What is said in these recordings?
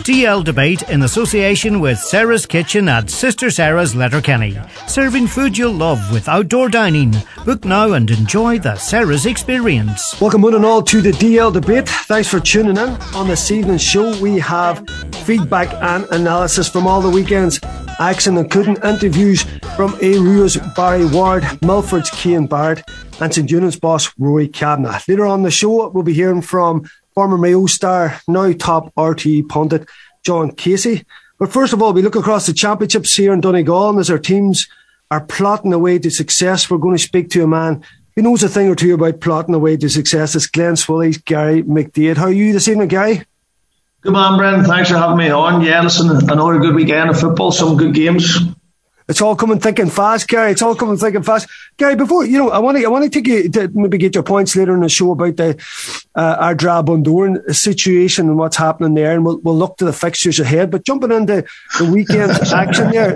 DL Debate in association with Sarah's Kitchen at Sister Sarah's Letterkenny. Serving food you'll love with outdoor dining. Book now and enjoy the Sarah's experience. Welcome one and all to the DL Debate. Thanks for tuning in. On this evening's show we have feedback and analysis from all the weekend's action, including interviews from Arua's Barry Ward, Milford's Cian Barrett and St Eunan's boss Rory Kavanagh. Later on the show we'll be hearing from former Mayo star, now top RTE pundit John Casey. But first of all, we look across the championships here in Donegal, and as our teams are plotting away to success, we're going to speak to a man who knows a thing or two about plotting away to success. It's Glen Swilly's Gary McDaid. How are you this evening, Gary? Good man, Brendan. Thanks for having me on. Yeah, listen, another good weekend of football, some good games. It's all coming thick and fast, Gary. It's all coming thick and fast. Gary, before, I want to take you to maybe get your points later in the show about the Ardra Bundoran situation and what's happening there, and we'll look to the fixtures ahead. But jumping into the weekend's action there,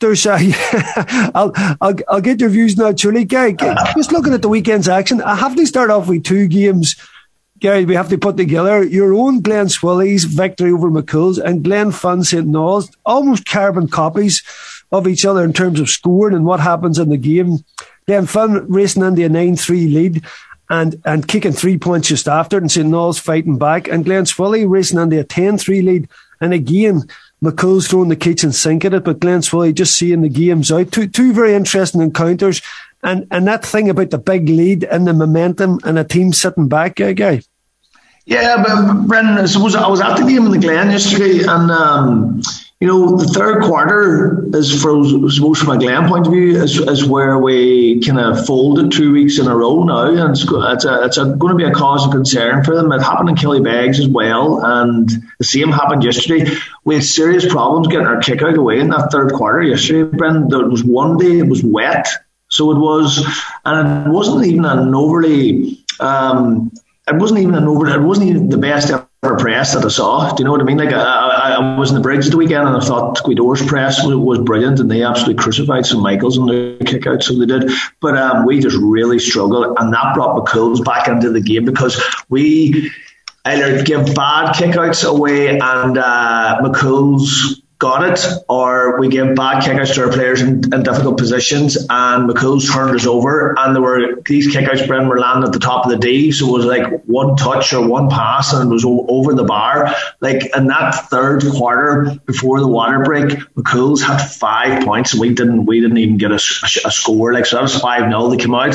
I'll get your views now, truly. Gary, just looking at the weekend's action, I have to start off with two games, Gary, we have to put together. Your own Glen Swilly's victory over McCool's and Glen Finn St Noel's, almost carbon copies of each other in terms of scoring and what happens in the game. Glen Finn racing into a 9-3 lead and kicking 3 points just after it, and St Noel's fighting back, and Glen Swilly racing into a 10-3 lead, and again McCool's throwing the kitchen sink at it, but Glen Swilly just seeing the games out. Two very interesting encounters, and that thing about the big lead and the momentum and a team sitting back, Guy. Yeah, but Brendan, I suppose I was at the game in the Glen yesterday, and the third quarter is, from a Glen point of view, is where we kind of folded 2 weeks in a row now, and it's going to be a cause of concern for them. It happened in Killybegs as well, and the same happened yesterday. We had serious problems getting our kick out away in that third quarter yesterday, Brendan. There was one day it was wet, so it was, and it wasn't even an overly. It wasn't even the best ever press that I saw. Do you know what I mean? Like I was in the Bridge the weekend, and I thought Guidore's press was brilliant, and they absolutely crucified St Michael's on their kick out, so they did. But we just really struggled, and that brought McCool's back into the game, because we either give bad kick outs away and McCool's got it, or we give bad kickouts to our players in difficult positions, and McCool's turned us over, and these kickouts, Brendan, were landing at the top of the D, so it was like one touch or one pass and it was over the bar. Like in that third quarter before the water break, McCool's had 5 points and we didn't even get a score. Like, so that was 5-0. They came out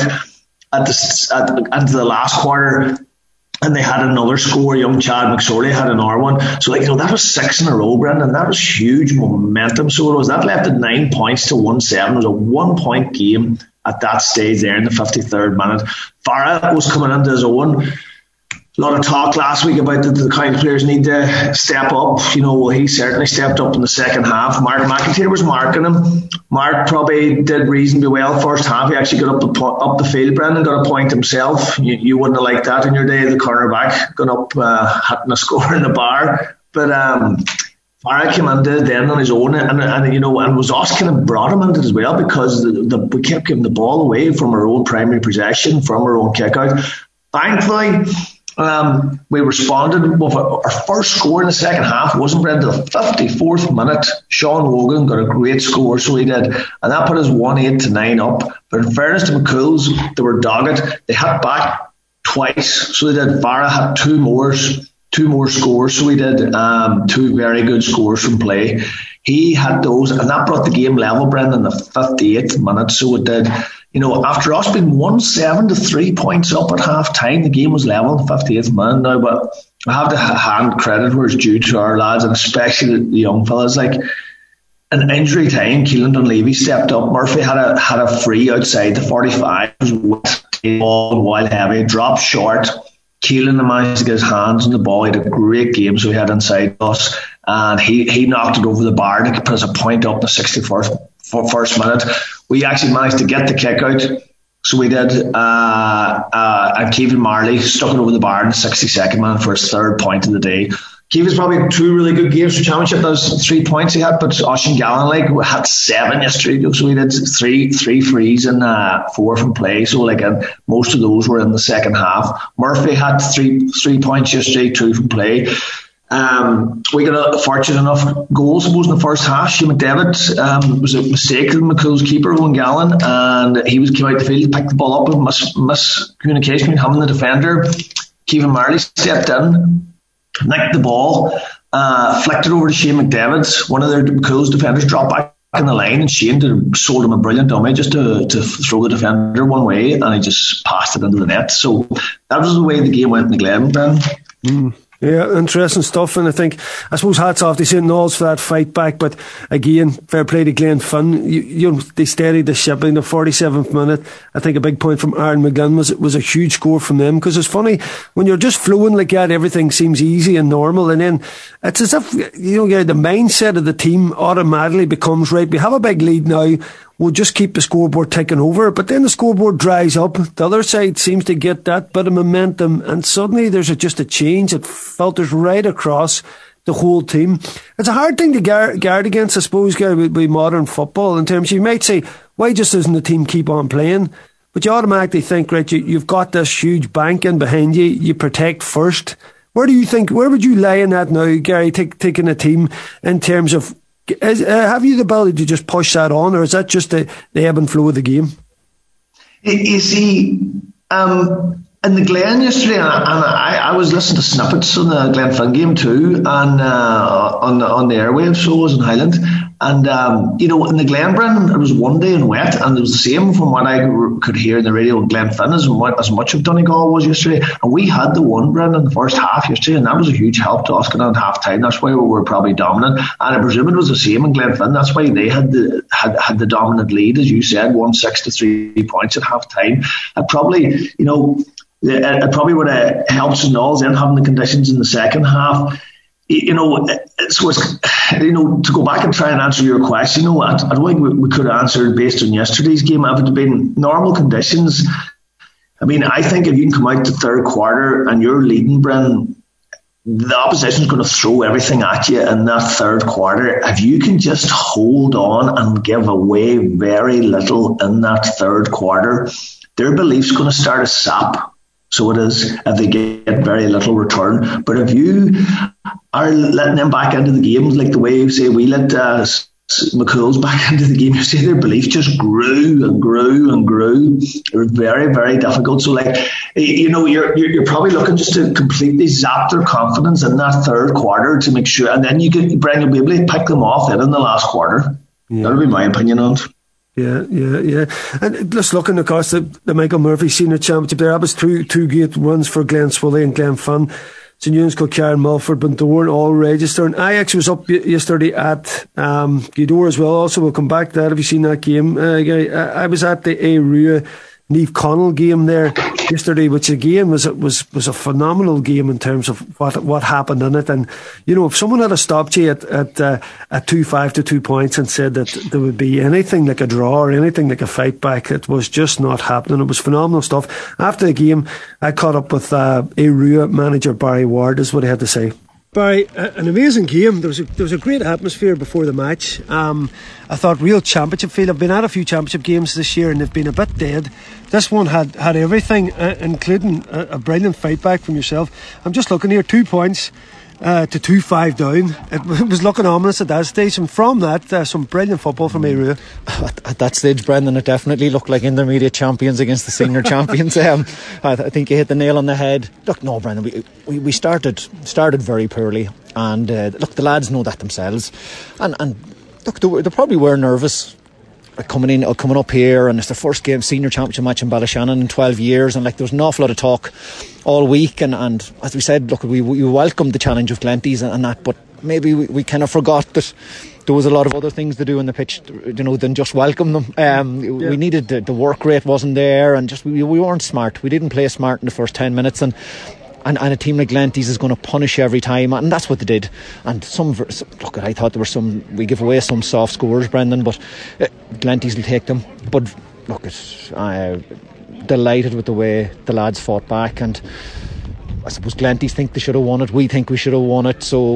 into the last quarter and they had another score. Young Chad McSorley had another one. So, that was 6 in a row, Brendan. That was huge momentum. So that left at 9 points to 1-7. It was a 1 point game at that stage there in the 53rd minute. Farah was coming into his own. A lot of talk last week about the kind of players need to step up. He certainly stepped up in the second half. Mark McIntyre was marking him. Mark probably did reasonably well first half. He actually got up the field, Brendan, got a point himself. You wouldn't have liked that in your day, the cornerback going up, hitting a score in the bar. But Farah came into it then on his own, and was us kind of brought him into it as well, because we kept giving the ball away from our own primary possession, from our own kick out. Thankfully, we responded with our first score in the second half. It wasn't read to the 54th minute. Sean Wogan got a great score, so he did, and that put us 1-8 up. But in fairness to McCool's, they were dogged. They hit back twice, so they did. Farah had two more scores, so he did. Two very good scores from play. He had those, and that brought the game level, Brendan, in the 58th minute. So it did. After us being 1-7 to 3 points up at half time, the game was level in the 58th minute now. But I have to hand credit where it's due to our lads, and especially the young fellas. Like, in injury time, Keelan Dunleavy stepped up. Murphy had a free outside the 45. It was ball wild heavy, dropped short. Keelan managed to get his hands on the ball. He had a great game, so he had inside us, and he knocked it over the bar to put us a point up in the 61st minute. We actually managed to get the kick out, so we did. And Kevin Marley stuck it over the bar in the 62nd minute for his third point of the day. Kevin's probably two really good games for championship. Those 3 points he had, but Ocean Gallen had 7 yesterday, so we did three frees and 4 from play. So and most of those were in the second half. Murphy had three points yesterday, 2 from play. We got a fortunate enough goal, I suppose, in the first half. Shane McDavid was a mistake of McCool's keeper, Owen Gallen, and he came out the field, picked the ball up, and miscommunication between him and the defender. Kevin Marley stepped in, nicked the ball, flicked it over to Shane McDavid. One of McCool's defenders dropped back in the line, and Shane sold him a brilliant dummy just to throw the defender one way, and he just passed it into the net. So that was the way the game went in the Glen, Brendan. Yeah, interesting stuff, and I suppose hats off to St. Knowles for that fight back, but again, fair play to Glenfin. You know, they steadied the ship in the 47th minute. I think a big point from Aaron McGinn was a huge score from them, because it's funny, when you're just flowing like that, everything seems easy and normal, and then it's as if, you know, the mindset of the team automatically becomes, right, we have a big lead now, we'll just keep the scoreboard ticking over, but then the scoreboard dries up. The other side seems to get that bit of momentum, and suddenly there's just a change that filters right across the whole team. It's a hard thing to guard against, I suppose, Gary, with modern football, in terms you might say, why just doesn't the team keep on playing? But you automatically think, right, you've got this huge bank in behind you, you protect first. Where would you lie in that now, Gary, taking a team in terms of, have you the ability to just push that on, or is that just the ebb and flow of the game? You see, in the Glen yesterday, and I was listening to snippets on the Glenfin game too, and on the airwaves, so I was in Highland. And, you know, in the Glen, Brendan, it was one day and wet, and it was the same from what I could hear in the radio in Glenfin as much of Donegal was yesterday. And we had the one, Brendan, in the first half yesterday, and that was a huge help to us going on at half time. That's why we were probably dominant. And I presume it was the same in Glenfin. That's why they had the dominant lead, as you said, 1-6 to 3 points at half time. It probably would have helped St. Knowles in having the conditions in the second half. You know, so it's, you know, to go back and try and answer your question, you know, I don't think we could have answered based on yesterday's game. If it had been normal conditions, I mean, I think if you can come out the third quarter and you're leading, Brendan, the opposition's going to throw everything at you in that third quarter. If you can just hold on and give away very little in that third quarter, their belief's going to start to sap. So it is, if they get very little return. But if you are letting them back into the games, like the way you say we let McCool's back into the game, you see their belief just grew and grew and grew. It was very, very difficult. So, like, you know, you're probably looking just to completely zap their confidence in that third quarter to make sure, and then you'll be able to pick them off then in the last quarter. Yeah. That would be my opinion on it. Yeah. And just looking across the Michael Murphy Senior Championship there, that was two great runs for Glen Swilly and Glenfin. St. Ewan's, Kilcarron, Mulford, Bundoran all registering. Ajax was up yesterday at Gweedore as well. Also, we'll come back to that. Have you seen that game? I was at the Rua Niamh Connell game there yesterday, which again was a phenomenal game in terms of what happened in it. And you know, if someone had stopped you at 2-5 to 2 points and said that there would be anything like a draw or anything like a fight back, it was just not happening. It was phenomenal stuff. After the game, I caught up with Rua manager Barry Ward. Is what he had to say. Barry, an amazing game. There was a great atmosphere before the match. I thought real championship feel. I've been at a few championship games this year and they've been a bit dead. This one had everything, including a brilliant fight back from yourself. I'm just looking here, 2 points to 2-5 down. It was looking ominous at that stage, and from that, some brilliant football from Rua. At that stage, Brendan, it definitely looked like intermediate champions against the senior champions. I think you hit the nail on the head. Look, no, Brendan, we started very poorly, and look, the lads know that themselves, and look, they probably were nervous coming up here, and it's their first game senior championship match in Ballyshannon in 12 years, and like there was an awful lot of talk all week, and as we said, look, we welcomed the challenge of Glenties and that, but maybe we kind of forgot that there was a lot of other things to do on the pitch, you know, than just welcome them. We needed the work rate wasn't there, and just we weren't smart. We didn't play smart in the first 10 minutes, and a team like Glenties is going to punish you every time, and that's what they did. And look, I thought there were we give away some soft scores, Brendan, but Glenties will take them. But look, I'm delighted with the way the lads fought back, and I suppose Glenties think they should have won it. We think we should have won it. So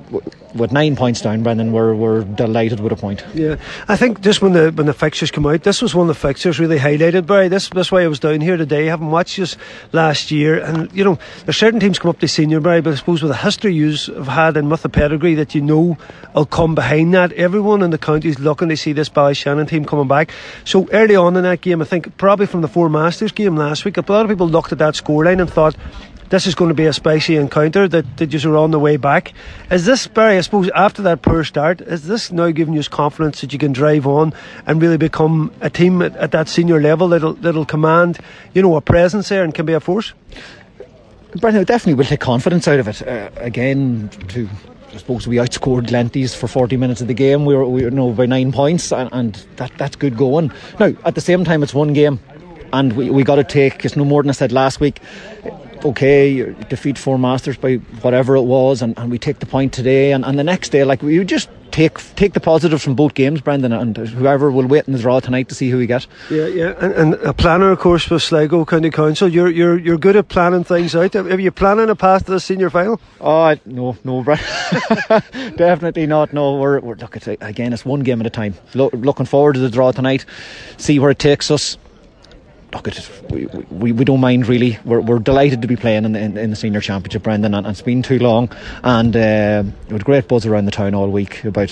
with 9 points down, Brendan, we're delighted with a point. Yeah, I think just when the fixtures come out, this was one of the fixtures really highlighted, Barry. This why I was down here today. I haven't watched this last year, and there's certain teams come up to senior, Barry, but I suppose with the history yous have had and with the pedigree that will come behind that, everyone in the county is looking to see this Ballyshannon team coming back. So early on in that game, I think probably from the Four Masters game last week, a lot of people looked at that scoreline and thought this is going to be a spicy encounter, that you are on the way back. Is this, Barry, I suppose, after that poor start, is this now giving you confidence that you can drive on and really become a team at that senior level that'll command, a presence there and can be a force? Brendan, it definitely will take confidence out of it. Again, I suppose we outscored Glenties for 40 minutes of the game. We were by 9 points, and that's good going. Now, at the same time, it's one game, and we got to take, it's no more than I said last week. Okay, you defeat Four Masters by whatever it was, and we take the point today, and the next day, like, we just take the positives from both games, Brendan, and whoever will wait in the draw tonight to see who we get. Yeah, and a planner, of course, for Sligo County Council. You're good at planning things out. Are you planning a path to the senior final? Oh no, Brendan. Definitely not. No, we're look, it's one game at a time. Looking forward to the draw tonight, see where it takes us. Look, we don't mind really. We're delighted to be playing in the senior championship, Brendan, and it's been too long. And with great buzz around the town all week about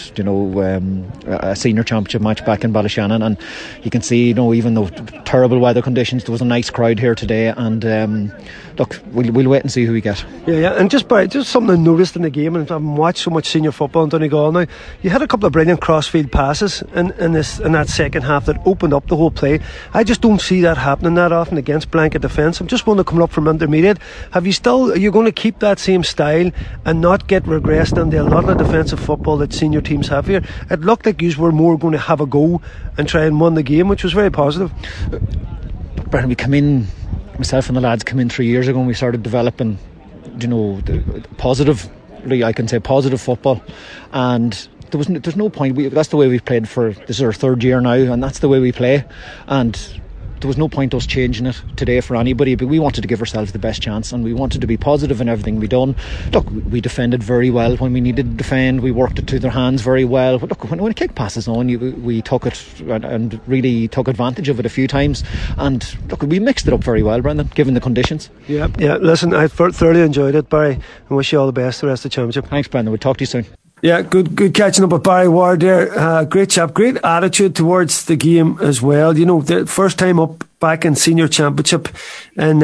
a senior championship match back in Ballyshannon, and you can see even though terrible weather conditions, there was a nice crowd here today. And look, we'll wait and see who we get. Yeah, and just something I noticed in the game, and I've watched so much senior football in Donegal now. You had a couple of brilliant crossfield passes in that second half that opened up the whole play. I just don't see that happening that often against blanket defence. I'm just wondering, coming up from intermediate, are you going to keep that same style and not get regressed into a lot of defensive football that senior teams have here? It looked like you were more going to have a go and try and win the game, which was very positive. Brendan, we come in, myself and the lads came in 3 years ago, and we started developing the positively, I can say, positive football, and there's no point. That's the way we've played for, this is our third year now, and that's the way we play, and there was no point us changing it today for anybody, but we wanted to give ourselves the best chance, and we wanted to be positive in everything we done. Look, we defended very well when we needed to defend. We worked it to their hands very well. But look, when a kick passes on, we took it and really took advantage of it a few times. And look, we mixed it up very well, Brendan, given the conditions. Yeah. Listen, I thoroughly enjoyed it, Barry, and wish you all the best the rest of the championship. Thanks, Brendan. We'll talk to you soon. Yeah, good catching up with Barry Ward there. Great chap, great attitude towards the game as well. The first time up back in senior championship in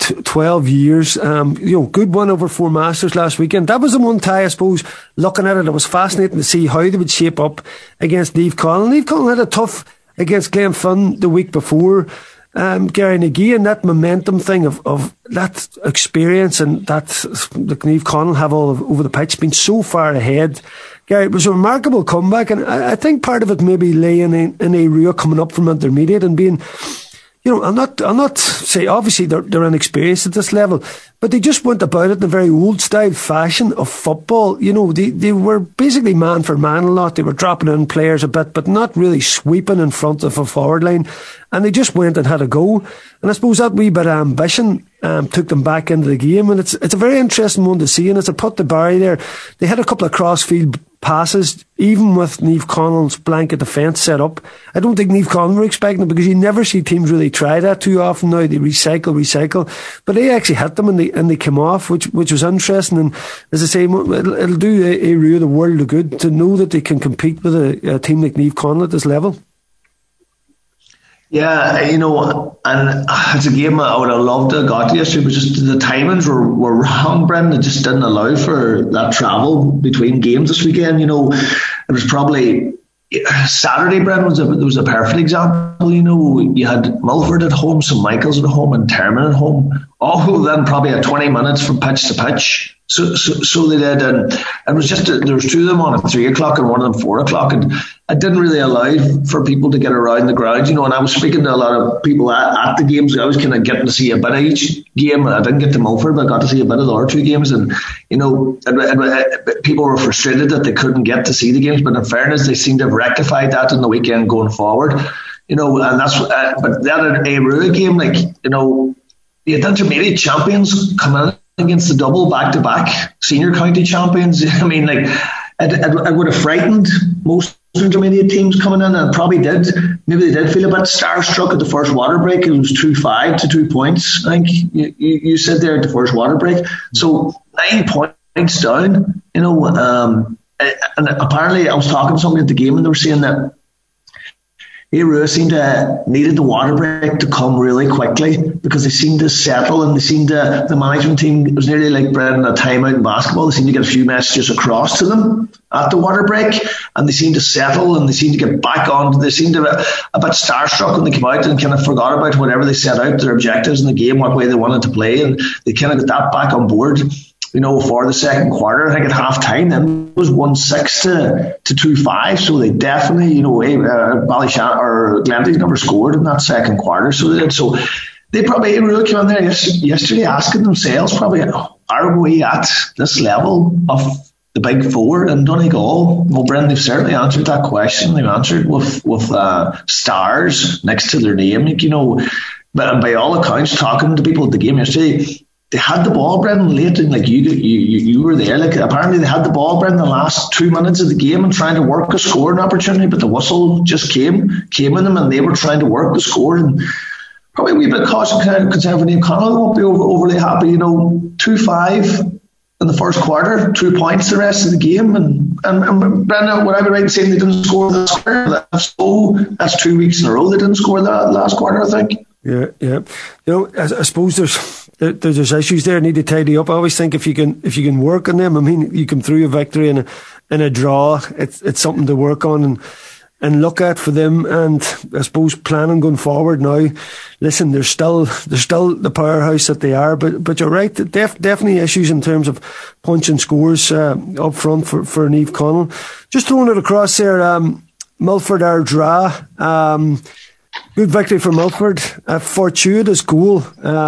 12 years. Good one over Four Masters last weekend. That was the one tie, I suppose, looking at it was fascinating to see how they would shape up against Niamh Conall. Niamh Conall had a tough against Glenfin the week before. Gary, and again, that momentum thing of that experience and that Niamh Conall have all over the pitch been so far ahead. Gary, it was a remarkable comeback, and I think part of it maybe lay in a real coming up from intermediate and being, I'll not say obviously they're inexperienced at this level, but they just went about it in a very old style fashion of football. They were basically man for man a lot. They were dropping in players a bit, but not really sweeping in front of a forward line. And they just went and had a go. And I suppose that wee bit of ambition took them back into the game. And it's a very interesting one to see. And it's a put to Barry there. They had a couple of crossfield passes, even with Niamh Conall's blanket defence set up. I don't think Niamh Conall were expecting it, because you never see teams really try that too often now. They recycle. But they actually hit them and they came off, which was interesting. And as I say, it'll do a the world of good to know that they can compete with a team like Niamh Conall at this level. Yeah, and it's a game I would have loved to have got to yesterday, but just the timings were wrong, Brendan. It just didn't allow for that travel between games this weekend. It was probably Saturday, Brendan, was a perfect example. You had Milford at home, St Michael's at home, and Termon at home, all then probably at 20 minutes from pitch to pitch. So they did, and it was just there was two of them on at 3 o'clock and one of them 4 o'clock, and it didn't really allow for people to get around the ground, and I was speaking to a lot of people at the games. I was kind of getting to see a bit of each game. I didn't get to Milford, but I got to see a bit of the other two games, and people were frustrated that they couldn't get to see the games, but in fairness, they seem to have rectified that in the weekend going forward. And that's but the other Arua game, the intermediate champions come in against the double back-to-back senior county champions. I mean, like, it would have frightened most intermediate teams coming in, and probably did. Maybe they did feel a bit starstruck at the first water break. It was 2-5 to 2 points. I think you said there at the first water break. So 9 points down, you know. And apparently I was talking to somebody at the game, and they were saying that Aoife seemed to needed the water break to come really quickly, because they seemed to settle, and they seemed to, the management team, it was nearly like Brendan a timeout in basketball. They seemed to get a few messages across to them at the water break, and they seemed to settle, and they seemed to get back on. They seemed to be a bit starstruck when they came out, and kind of forgot about whatever they set out, their objectives in the game, what way they wanted to play, and they kind of got that back on board. You know, for the second quarter, I think at half time, then it was 1-6 to 2-5. So they definitely, you know, Ballyshannon or Glenties never scored in that second quarter. So they probably really came in there yesterday asking themselves, probably, are we at this level of the big four in Donegal? Well, Brendan, they've certainly answered that question. They've answered with stars next to their name, you know. But by all accounts, talking to people at the game yesterday, they had the ball, Brendan, late, and like you were there. Like, apparently they had the ball, Brendan, the last 2 minutes of the game, and trying to work a scoring opportunity, but the whistle just came in them, and they were trying to work the score. And probably a wee bit caution conservative Niamh Conaill won't be overly happy. You know, 2-5 in the first quarter, 2 points the rest of the game, and Brendan, would I be right in saying they didn't score the quarter? That's 2 weeks in a row they didn't score that last quarter, I think. Yeah. You know, I suppose there's issues there need to tidy up. I always think if you can work on them, I mean, you come through a victory and a draw, it's something to work on and look at for them. And I suppose planning going forward now, listen, they're still the powerhouse that they are, but you're right, definitely issues in terms of punch and scores up front for Niamh Conaill. Just throwing it across there, Milford Ardra, good victory for Milford, a fortuitous goal.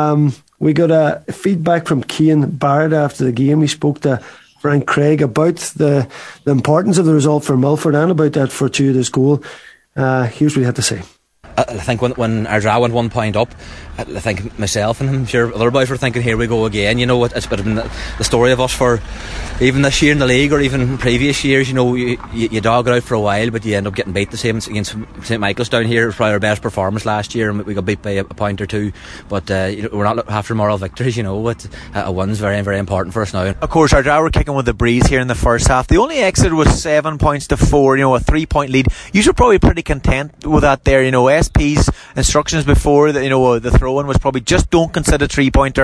We got a feedback from Cian Barrett after the game. He spoke to Frank Craig about the importance of the result for Milford and about that fortuitous goal. Here's what he had to say. I think when Ardra went 1 point up, I think myself and I'm sure other boys were thinking, here we go again. You know, it's been the story of us for even this year in the league, or even previous years. You know, you dog it out for a while, but you end up getting beat the same against St Michael's down here. It was probably our best performance last year, and we got beat by a point or two. But you know, we're not after moral victories. You know, a win's very, very important for us now. Of course, Ardra were kicking with the breeze here in the first half. The only exit was 7 points to 4. You know, a 3 point lead. You were probably pretty content with that there. You know, SP's instructions before that, you know, the throw-in was probably just don't concede a 3-pointer.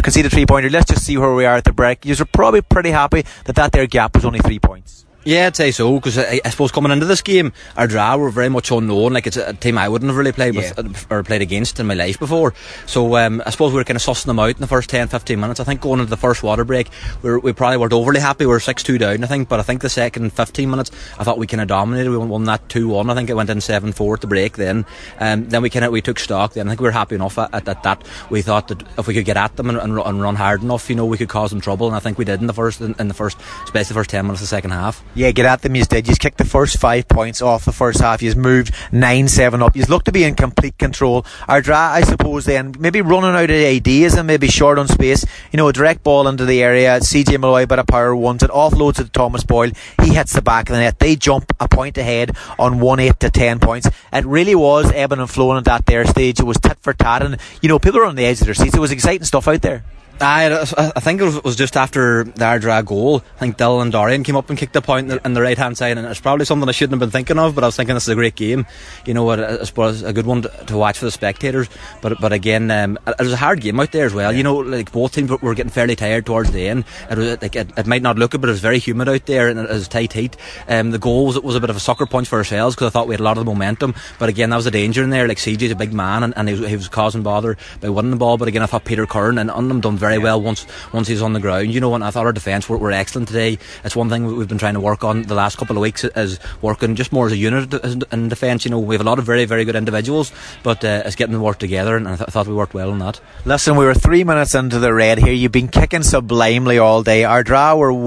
Let's just see where we are at the break. You were probably pretty happy that their gap was only 3 points. Yeah, I'd say so, because I suppose coming into this game, Ardra were very much unknown. Like, it's a team I wouldn't have really played with or played against in my life before. So I suppose we were kind of sussing them out in the first 10-15 minutes. I think going into the first water break, we probably weren't overly happy. We were 6-2 down, I think, but I think the second 15 minutes, I thought we kind of dominated. We won that 2-1. I think it went in 7-4 at the break then. Then we took stock. Then I think we were happy enough at that. We thought that if we could get at them and run hard enough, you know, we could cause them trouble, and I think we did in the first, especially the first 10 minutes of the second half. Yeah, get at them. You did. You kicked the first 5 points off the first half. You moved 9-7 up. You looked to be in complete control. Ardra, I suppose, then maybe running out of ideas and maybe short on space. You know, a direct ball into the area. CJ Malloy, bit of power, wants it, offloads it to Thomas Boyle. He hits the back of the net. They jump a point ahead on 1-8 to 10 points. It really was ebbing and flowing at that there stage. It was tit for tat, and you know, people were on the edge of their seats. It was exciting stuff out there. I think it was just after the Ardra goal. I think Dylan Dorian came up and kicked a point on the right hand side, and it's probably something I shouldn't have been thinking of, but I was thinking this is a great game, you know, I suppose a good one to watch for the spectators, but again, it was a hard game out there as well. You know, like both teams were getting fairly tired towards the end. It was like it might not look it, but it was very humid out there, and it was tight heat. The goal was a bit of a sucker punch for ourselves, because I thought we had a lot of the momentum, but again, that was a danger in there. Like, CJ's a big man, and he was causing bother by winning the ball, but again, I thought Peter Curran and Unum done very well once he's on the ground, you know, and I thought our defence were excellent today. It's one thing we've been trying to work on the last couple of weeks, is working just more as a unit in defence. You know, we have a lot of very, very good individuals, but it's getting them to work together, and I thought we worked well on that. Listen, we were 3 minutes into the red here. You've been kicking sublimely all day. Ardra were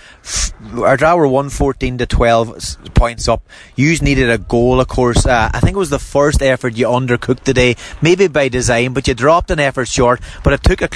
1-14 to 12 points up. You needed a goal, of course. I think it was the first effort you undercooked today, maybe by design, but you dropped an effort short, but it took a clip off the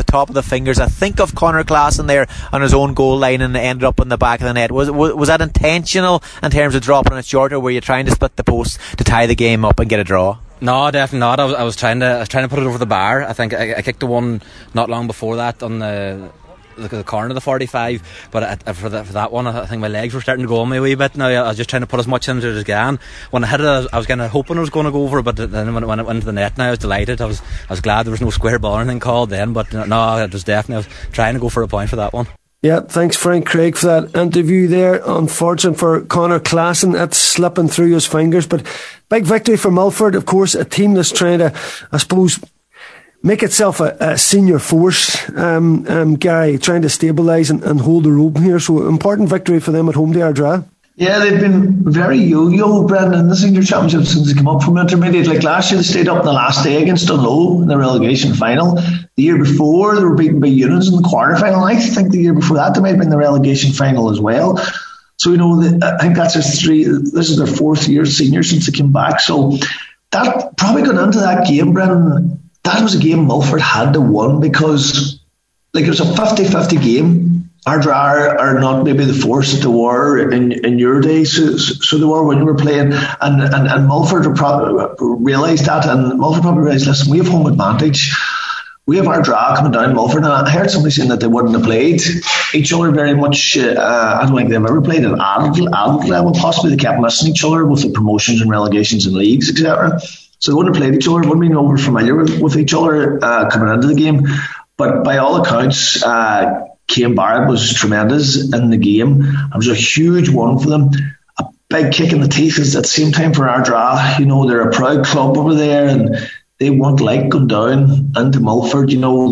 top of the fingers, I think, of Conor Claassen there on his own goal line, and ended up in the back of the net. Was that intentional in terms of dropping it short, or were you trying to split the post to tie the game up and get a draw? No, definitely not. I was trying to put it over the bar. I think I kicked the one not long before that on the corner of the 45, but for that one, I think my legs were starting to go on me a wee bit. Now I was just trying to put as much into it as I can. When I hit it, I was kind of hoping it was going to go over, but then when it went into the net, now I was delighted. I was glad there was no square ball or anything called then. But no, it was definitely, I was trying to go for a point for that one. Yeah, thanks Frank Craig for that interview there. Unfortunate for Conor Claassen, that's slipping through his fingers, but big victory for Milford, of course, a team that's trying to, I suppose, make itself a senior force, Gary, trying to stabilise and hold the rope here. So important victory for them at home to Ardra. Yeah, they've been very yo-yo, Brendan, in the senior championship since they came up from intermediate. Like last year, they stayed up in the last day against Dunlow in the relegation final. The year before, they were beaten by Units in the quarter-final. I think the year before that, they might have been in the relegation final as well. So, I think that's this is their fourth year senior since they came back. So that probably got into that game, Brendan. That was a game Milford had to win because it was a 50-50 game. Ardra are not maybe the force that they were in your days, so they were when you were playing, and Milford realised that, and Milford probably realised, listen, we have home advantage. We have Ardra coming down Milford, and I heard somebody saying that they wouldn't have played each other very much. I don't think they've ever played at adult level. Possibly they kept missing each other with the promotions and relegations and leagues, etc. So they wouldn't have played each other, wouldn't have been over familiar with each other coming into the game. But by all accounts, Cian Barrett was tremendous in the game. It was a huge one for them. A big kick in the teeth is at the same time for Ardra. They're a proud club over there, and they want like going down into Milford. They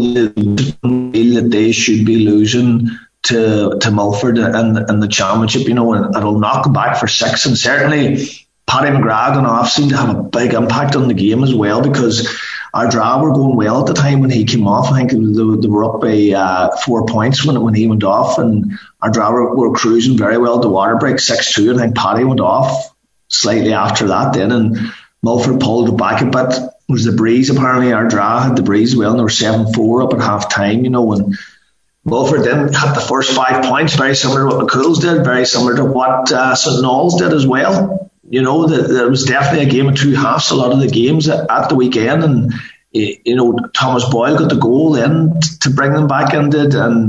feel that they should be losing to Milford and the championship. And it'll knock them back for 6. And certainly Paddy McGrath and off seemed to have a big impact on the game as well, because Ardra were going well at the time when he came off. I think they were up by 4 points when he went off, and Ardra were cruising very well to water break 6-2. And I think Paddy went off slightly after that then, and Milford pulled it back a bit. It was the breeze, apparently. Ardra had the breeze well, and they were 7-4 up at half time, when Milford then had the first 5 points, very similar to what McCool's did, very similar to what St Noel's did as well. There was definitely a game of two halves, a lot of the games at the weekend, and Thomas Boyle got the goal then to bring them back into it, and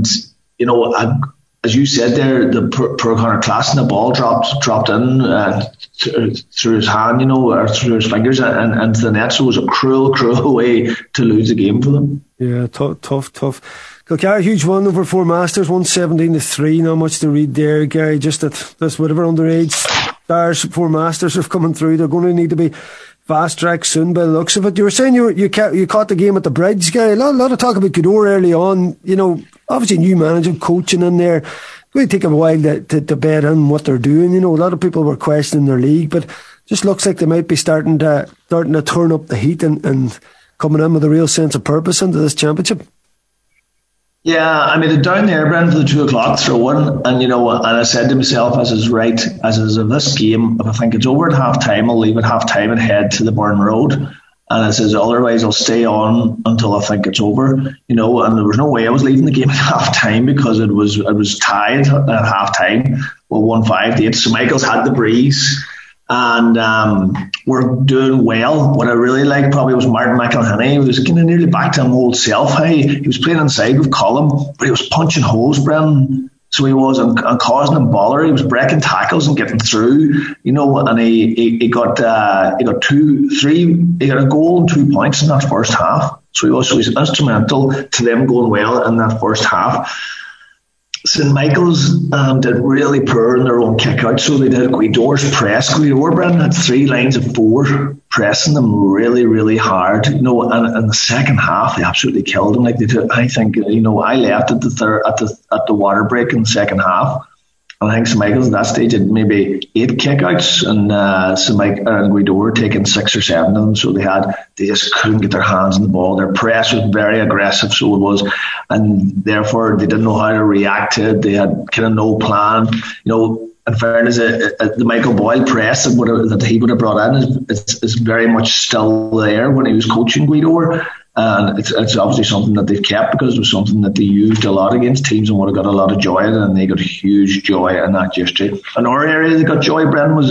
as you said there, the poor Conor Claassen, the ball dropped in through his hand, or through his fingers and to the net, so it was a cruel way to lose the game for them. Yeah, tough. Kilcara, huge one over Four Masters, 117-3. Not much to read there, Gary. Just that this whatever underage stars Four Masters are coming through. They're going to need to be fast tracked soon by the looks of it. You were saying you caught the game at the Bridge, Gary. A lot of talk about Gweedore early on. Obviously new manager, coaching in there. It's going to take a while to bed in what they're doing. A lot of people were questioning their league, but just looks like they might be starting to turn up the heat and coming in with a real sense of purpose into this championship. Yeah, I mean, they're down there, Brendan, for the 2 o'clock throw-in, and I said to myself, as is of this game, if I think it's over at half time, I'll leave at half time and head to the Burn Road, and I says otherwise I'll stay on until I think it's over, and there was no way I was leaving the game at half time because it was tied at half time, 1-5. St Michael's had the breeze. And we're doing well. What I really liked probably was Martin McElhinney. He was kind of nearly back to him old self. He was playing inside with Colum, but he was punching holes, Brendan. So he was, and causing them bother. He was breaking tackles and getting through, and he got a goal and 2 points in that first half. So he was instrumental to them going well in that first half. St Michael's did really poor in their own kick out, so they did Gweedore's press. Gweedore, Brendan, had 3 lines of 4 pressing them really, really hard. And in the second half they absolutely killed them. Like they did. I think I left at the water break in the second half. I think St Michael's at that stage had maybe 8 kickouts, and St Michael and Gweedore taking 6 or 7 of them. So they just couldn't get their hands on the ball. Their press was very aggressive, so it was, and therefore they didn't know how to react to it. They had kind of no plan. In fairness, the Michael Boyle press that he would have brought in is very much still there when he was coaching Gweedore. And it's obviously something that they've kept because it was something that they used a lot against teams and would have got a lot of joy in it, and they got huge joy in that yesterday. Another area they got joy, Brendan, was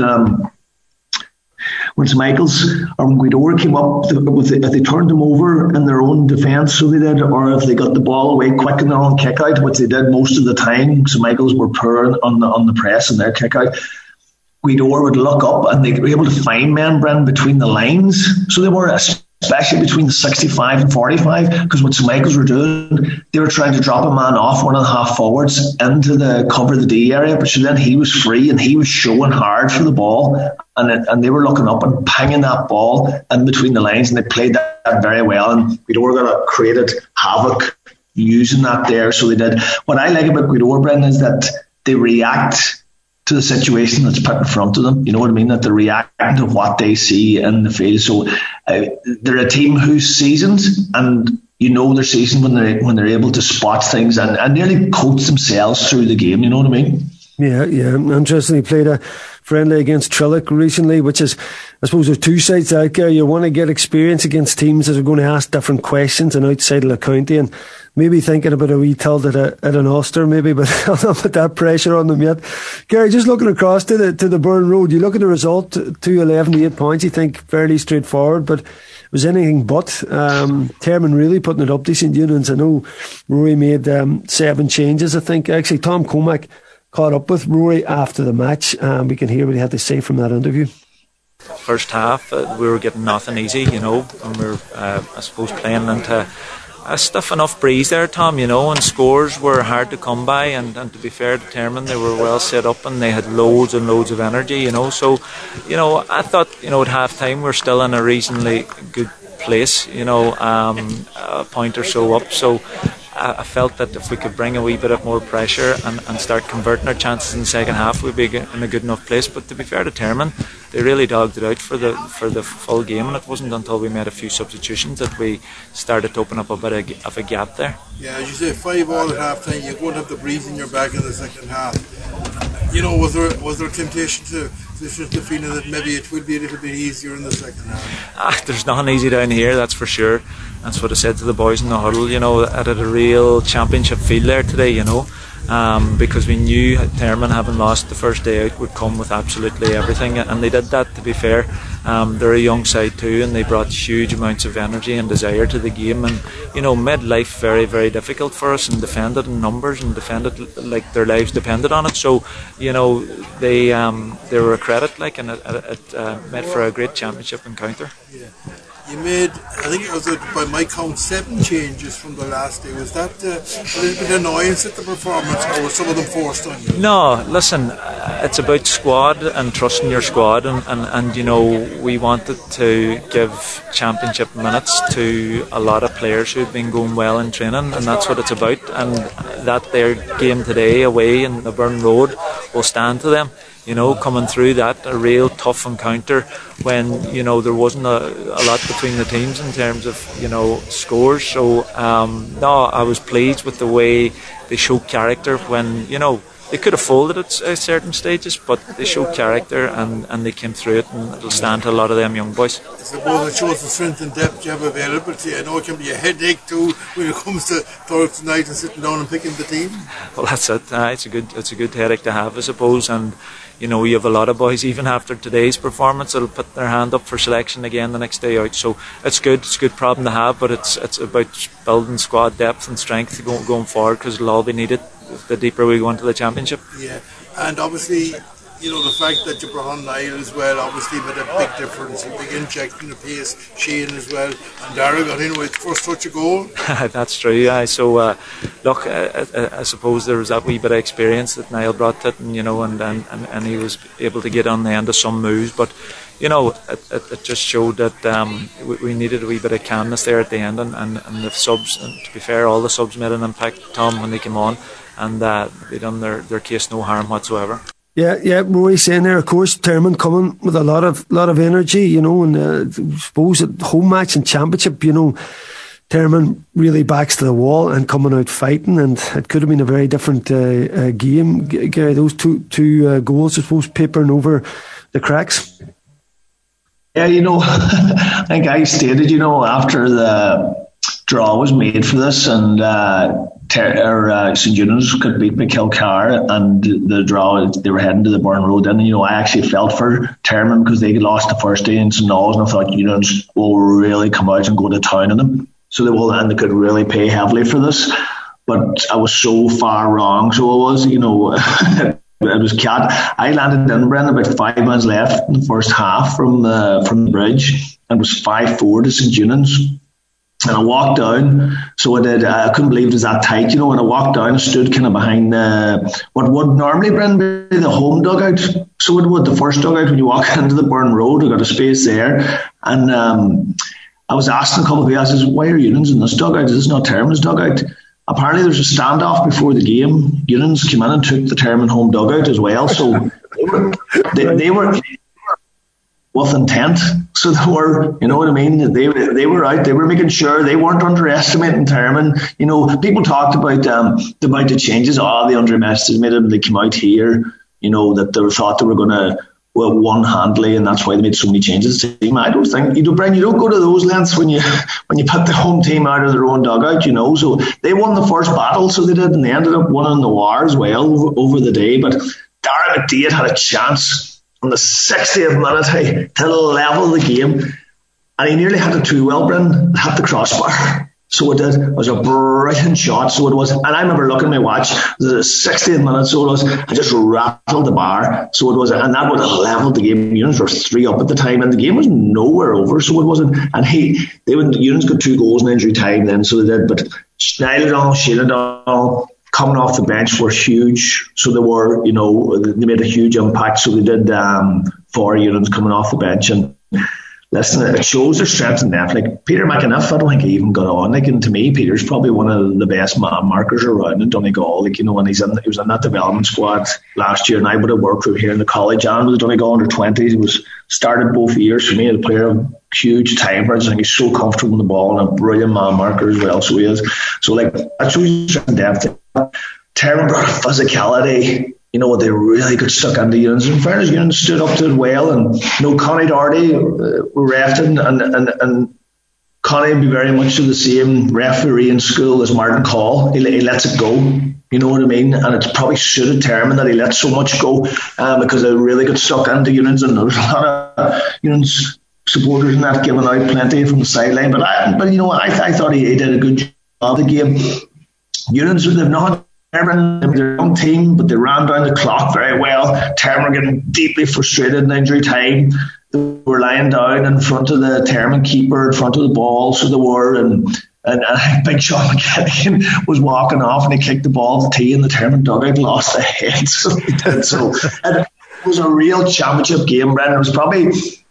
when St Michael's or when Guidora came up, if they turned them over in their own defence, so they did, or if they got the ball away quick in their own kick out, which they did most of the time. St Michael's were poor on the press and their kick out. Guidora would look up and they were able to find men, Brendan, between the lines. So they were, especially between the 65 and 45, because what St Michael's were doing, they were trying to drop a man off 1.5 forwards into the cover the D area, but then he was free and he was showing hard for the ball, and they were looking up and pinging that ball in between the lines, and they played that very well, and Guidora created havoc using that there. So they did. What I like about Guidora, Brendan, is that they react to the situation that's put in front of them. You know what I mean? That they're reacting to what they see in the field. So they're a team who's seasoned, and you know they're seasoned when they're able to spot things and nearly coach themselves through the game. You know what I mean? Yeah. Interestingly, played a friendly against Trillick recently, which is, I suppose there's two sides out there. You want to get experience against teams that are going to ask different questions and outside of the county, and maybe thinking about a wee tilt at an Ulster, maybe, but I'll not put that pressure on them yet. Gary, just looking across to the Burn Road, you look at the result, 2-11, 8 points, you think fairly straightforward, but it was anything but. Termon really putting it up, decent units. I know Rory made 7 changes, I think. Actually, Tom Comack caught up with Rory after the match. We can hear what he had to say from that interview. First half, we were getting nothing easy, and we were, I suppose, playing into a stiff enough breeze there, Tom, and scores were hard to come by, and to be fair to Termon, they were well set up and they had loads and loads of energy, so, I thought, at half time we're still in a reasonably good place, a point or so up, so I felt that if we could bring a wee bit of more pressure and start converting our chances in the second half, we'd be in a good enough place. But to be fair to Termon, they really dogged it out for the full game, and it wasn't until we made a few substitutions that we started to open up a bit of a gap there. Yeah, as you say, 5-all at half time, you won't have the breeze in your back in the second half. Was there a temptation to just the feeling that maybe it will be a little bit easier in the second half? There's nothing easy down here, that's for sure. That's what I said to the boys in the huddle, at a real championship feel there today, because we knew Termon, having lost the first day out, would come with absolutely everything, and they did that, to be fair. They're a young side too, and they brought huge amounts of energy and desire to the game, and made life very, very difficult for us, and defended in numbers and defended like their lives depended on it. So they were a credit, and it made for a great championship encounter. Yeah. You made, I think it was by my count, 7 changes from the last day. Was that a little bit annoyance at the performance, or were some of them forced on you? No, listen, it's about squad and trusting your squad, and we wanted to give championship minutes to a lot of players who've been going well in training, and that's what it's about, and that their game today away in the Burn Road will stand to them. Coming through that, a real tough encounter when, there wasn't a lot between the teams in terms of, scores. So, I was pleased with the way they showed character when, they could have folded at certain stages, but they showed character and they came through it, and it'll stand to a lot of them young boys. I suppose it shows the strength and depth you have availability. I know it can be a headache too when it comes to Thursday night and sitting down and picking the team. Well, that's it. It's a good headache to have, I suppose, and you have a lot of boys, even after today's performance, that'll put their hand up for selection again the next day out. So it's good. It's a good problem to have, but it's about building squad depth and strength going forward, because it'll all be needed the deeper we go into the championship. Yeah, and obviously, the fact that you brought on Niall as well obviously made a big difference, a big injection in the pace. Shane as well, and Dara got in with first touch of goal. That's true, yeah. So look, I suppose there was that wee bit of experience that Niall brought to it, and and he was able to get on the end of some moves, but it just showed that we needed a wee bit of calmness there at the end, and the subs, and to be fair, all the subs made an impact, Tom, when they came on, and they done their case no harm whatsoever. Yeah, Rory saying there, of course, Termon coming with a lot of energy, and I suppose at home match and championship, Termon really backs to the wall and coming out fighting, and it could have been a very different game. Gary, those two goals, I suppose, papering over the cracks. Yeah, I think I stated, after draw was made for this, and St Eunan's could beat Kilcar, and the draw, they were heading to the Burn Road. And I actually felt for Termon because they lost the first day in St Nolls, and I thought Eunan's will really come out and go to town on them. So they will, and they could really pay heavily for this. But I was so far wrong. So I was, it was cat. I landed in Brendan about 5 minutes left in the first half from the bridge, and it was 5-4 to St Eunan's. And I walked down, so I did. I couldn't believe it was that tight, And I walked down and stood kind of behind what would normally be the home dugout. So it would, the first dugout when you walk into the Burn Road. I got a space there, and I was asking a couple of people. I says, "Why are Eunan's in this dugout? Is this not Termon's dugout?" Apparently, there's a standoff before the game. Eunan's came in and took the Termon home dugout as well. So they were with intent. So they were, you know what I mean? They were out. They were making sure they weren't underestimating Termon. People talked about the changes. They underestimated them. They came out here. That they thought they were going to one-handedly, and that's why they made so many changes to the team. I don't think you don't go to those lengths when you put the home team out of their own dugout. So they won the first battle, so they did, and they ended up winning the war as well over the day. But Darren McDade had a chance on the 60th minute to level the game, and he nearly had it too well, Brendan, hit the crossbar. So it did. It was a brilliant shot. So it was, and I remember looking at my watch. It was the 60th minute. So it was. I just rattled the bar. So it was, and that would have leveled the game. Eunan's were 3 up at the time, and the game was nowhere over. So it wasn't. And Eunan's got 2 goals in injury time then. So they did. But Schneiderdahl, coming off the bench were huge. So they were, they made a huge impact. So they did 4 Eunan's coming off the bench. And listen, it shows their strength in depth. Like Peter McAnuff, I don't think he even got on. And to me, Peter's probably one of the best markers around in Donegal. When he was in that development squad last year, and I would have worked with here in the college and with the Donegal under-20s. He was started both years for me. A player of huge time. I think he's so comfortable in the ball and a brilliant man marker as well. So he is. So that shows strength in depth. Terrible physicality. They really got stuck into Eunan's. In fairness, Eunan's stood up to it well, and Connie Doherty were refing, and Connie would be very much the same referee in school as Martin Call. He lets it go, you know what I mean? And it's probably suited Termon that he let so much go because they really got stuck into Eunan's, and there was a lot of Eunan's supporters in that giving out plenty from the sideline. But I thought he did a good job of the game. Eunan's, they've not their own team, but they ran down the clock very well. Termon getting deeply frustrated in injury time. They were lying down in front of the Termon keeper, in front of the ball, so they were, and Big Sean McKinney was walking off, and he kicked the ball to tee, and the Termon dugout lost the head. So he did. So it was a real championship game, Brendan. It was probably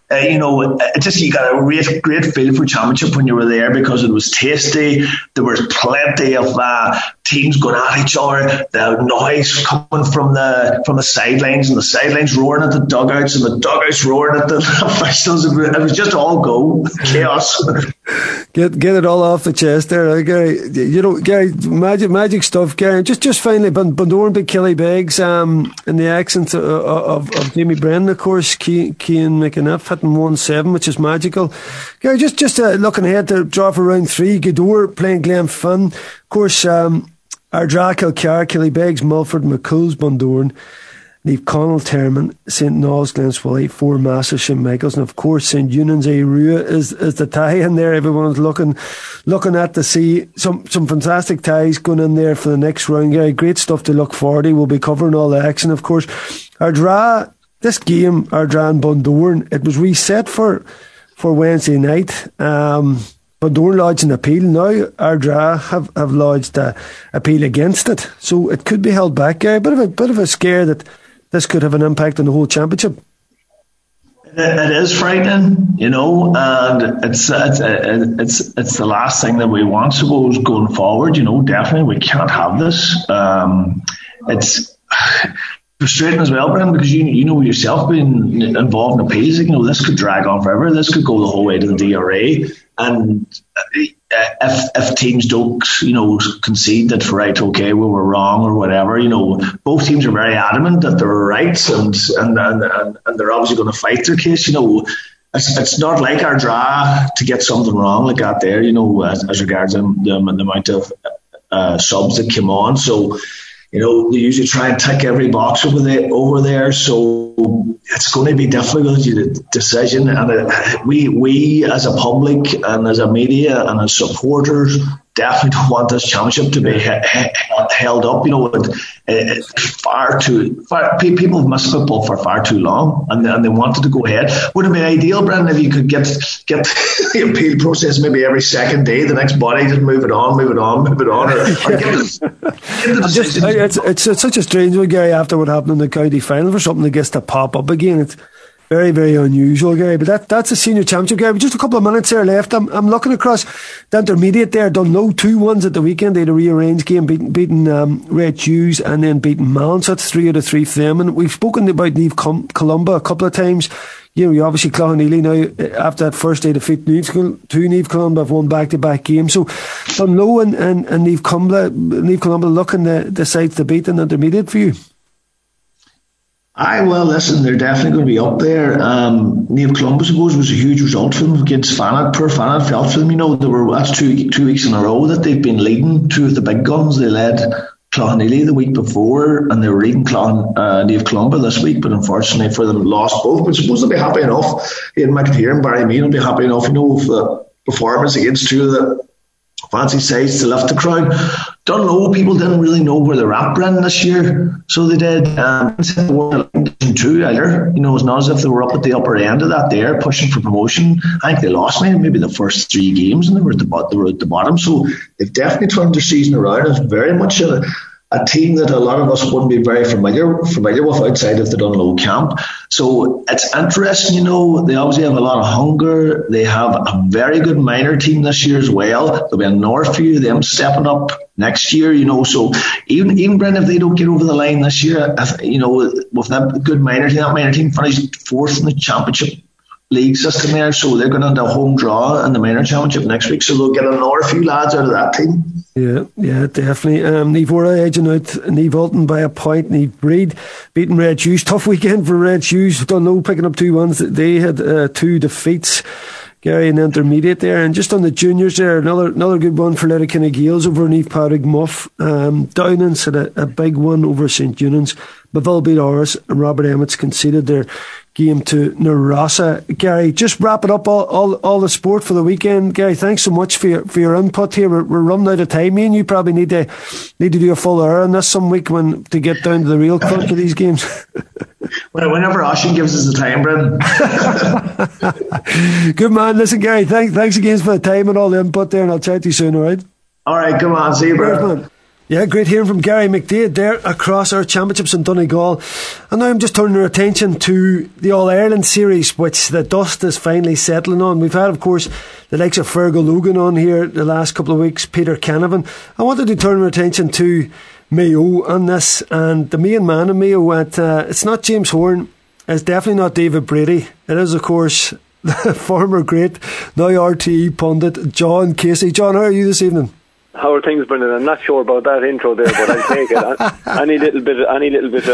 you got a great feel for championship when you were there because it was tasty. There was plenty of teams going at each other. The noise coming from the sidelines, and the sidelines roaring at the dugouts, and the dugouts roaring at the officials. It was just all go chaos. Get it all off the chest there, Gary. Gary, magic stuff, Gary. Just finally, Bundoran beat Killybegs in the accent of Jamie Brennan, of course. Cian McAnuff hitting 1-7, which is magical. Gary, just looking ahead to draw for round 3. Gweedore playing Glenfin. Of course, Ardra, Kilcar, Killybegs, Mulford, McCool's, Bundoran. Leave Connell, Termon, St Nolls, Glenswilly, 4 Massive, St Michael's, and of course St Eunan's Rua is the tie in there. Everyone's looking at to see some fantastic ties going in there for the next round. Yeah, great stuff to look forward to. We'll be covering all the action, of course. Ardra, this game, Ardra and Bundoran, it was reset for Wednesday night. Bundoran lodged an appeal. Now Ardra have lodged an appeal against it, so it could be held back. A bit of a scare that this could have an impact on the whole championship. It is frightening, and it's the last thing that we want, I suppose, going forward. Definitely we can't have this. It's frustrating as well, Brendan, because you know yourself being involved in appeals. This could drag on forever. This could go the whole way to the DRA, and if teams don't, concede that right, okay, we were wrong or whatever, both teams are very adamant that they're right, and they're obviously going to fight their case. it's not like our draw to get something wrong like that there, as regards the amount of subs that came on. So, they usually try and tick every box over there. So it's going to be difficult decision. And we as a public and as a media and as supporters definitely don't want this championship to be held up. People have missed football for far too long, and they wanted to go ahead. Would it be ideal, Brendan, if you could get the appeal process maybe every second day, the next body just move it on, It's such a strange one, Gary, after what happened in the county final, for something that gets to pop up again. It's very, very unusual, Gary. But that's a senior championship, Gary. Just a couple of minutes there left. I'm looking across the intermediate there. Dunlow 2-1 at the weekend. They had a rearranged game, beating Red Hughes and then beating Malin. So that's 3 out of 3 for them. And we've spoken about Neve Columba a couple of times. You obviously Cloghaneely now, after that first day defeat, Neve Columba have won back-to-back games. So Dunlow and Neve Columba looking the sides to beat in the intermediate for you. Well, listen, they're definitely going to be up there. Neve Columba, I suppose, was a huge result for them against Fanad. Poor Fanad felt for them. That's 2 weeks in a row that they've been leading two of the big guns. They led Cloghaneely the week before, and they were leading Neve Columba this week, but unfortunately for them, lost both. But I suppose they'll be happy enough. Ian McAteer and Barry Mead will be happy enough, with the performance against two of the fancy sides to lift the crowd. Dunlow, people didn't really know where they're at, Brendan, this year. So they did. They were in Division 2 either. It's not as if they were up at the upper end of that there, pushing for promotion. I think they lost maybe the first 3 games, and they were at the bottom. So they've definitely turned their season around. It's very much a team that a lot of us wouldn't be very familiar with outside of the Dunlow camp. So it's interesting, they obviously have a lot of hunger. They have a very good minor team this year as well. There'll be a Northview, them stepping up next year, so even Brendan, if they don't get over the line this year, with that good minor team finished 4th in the championship league system there, so they're going to have a home draw in the minor championship next week, so they'll get another few lads out of that team. Yeah, definitely. Neve Ora edging out Neve Alton by a point. Neve Breed beating Red Hughes. Tough weekend for Red Hughes. Dunlow picking up 2 wins. They had 2 defeats, Gary, in the intermediate there. And just on the juniors there, another good one for Letterkenny Gales over Neve Padraig Muff. Downlands had a big one over St Eunan's. Beville beat Oris, and Robert Emmets conceded their game to Narasa. Gary, just wrapping up all the sport for the weekend. Gary, thanks so much for your input here. We're running out of time. Me and you probably need to do a full hour on this some week to get down to the real crunch of these games. Well, whenever Oshin gives us the time, Brendan. Good man. Listen, Gary, thanks again for the time and all the input there, and I'll chat to you soon, all right? All right, come on, see you, Brendan. Yeah, great hearing from Gary McDaid there across our championships in Donegal. And now I'm just turning our attention to the All-Ireland series, which the dust is finally settling on. We've had, of course, the likes of Fergal Logan on here the last couple of weeks, Peter Canavan. I wanted to turn our attention to Mayo on this, and the main man in Mayo, it's not James Horn, it's definitely not David Brady. It is, of course, the former great, now RTE pundit, John Casey. John, how are you this evening? How are things, Brendan? I'm not sure about that intro there, but I'll take it. Any little bit